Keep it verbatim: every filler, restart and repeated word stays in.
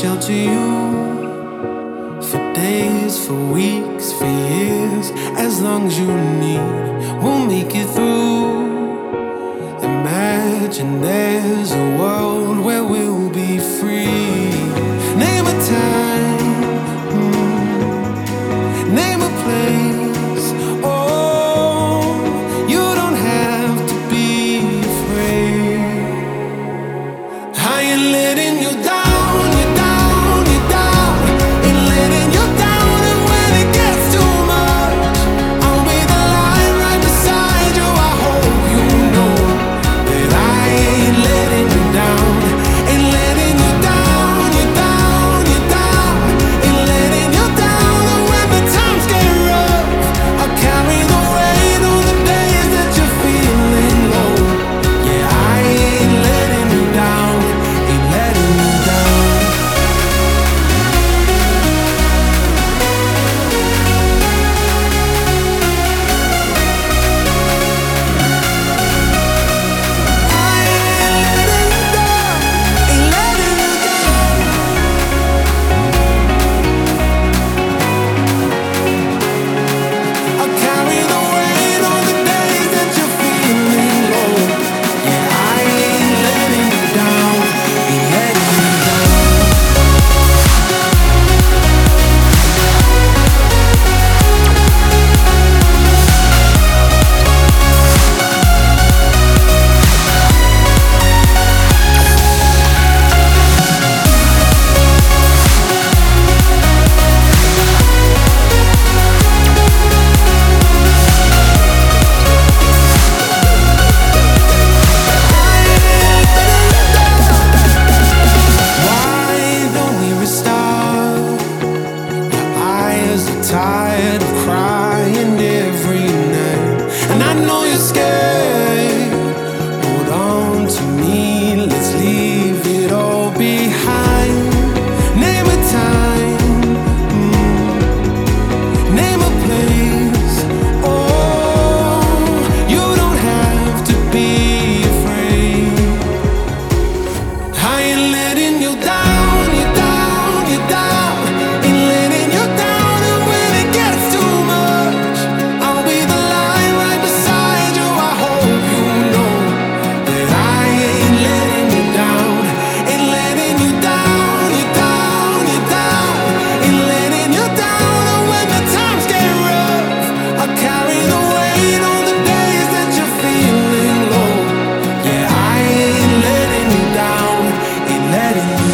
shelter you for days, for weeks, for years. As long as you need, we'll make it through. Imagine there's a world where we'll be free. Name a time, mm, name a place. Oh, you don't have to be afraid. I ain't letting you down, you down, you down. Ain't letting you down, and when it gets too much, I'll be the light right beside you. I hope you know that I ain't letting you down. Ain't letting you down, you down, you down. Ain't letting you down, and when the times get rough, I'll carry the weight on the days that you're feeling low. Yeah, I ain't letting you down, ain't letting you down. I ain't letting you down, ain't letting you down. I'll carry the weight on the days that you're feeling low. Yeah, I ain't letting you down, ain't letting you down. Why don't we restart? Your eyes are tired of crying every night, and I know you're scared. Hold on to me, let's leave it all behind. Name a time, mm, name a place. Oh, you don't have to be afraid. I ain't letting you down, you down, you down. Ain't letting you down, and when it gets too much, I'll be the light right beside you. I hope you know that I ain't letting you down, ain't letting you down, you down, you down. Ain't letting you down, and when the times get rough, I'll carry the weight on the days that you're feeling low. Yeah, I ain't letting you down, ain't letting you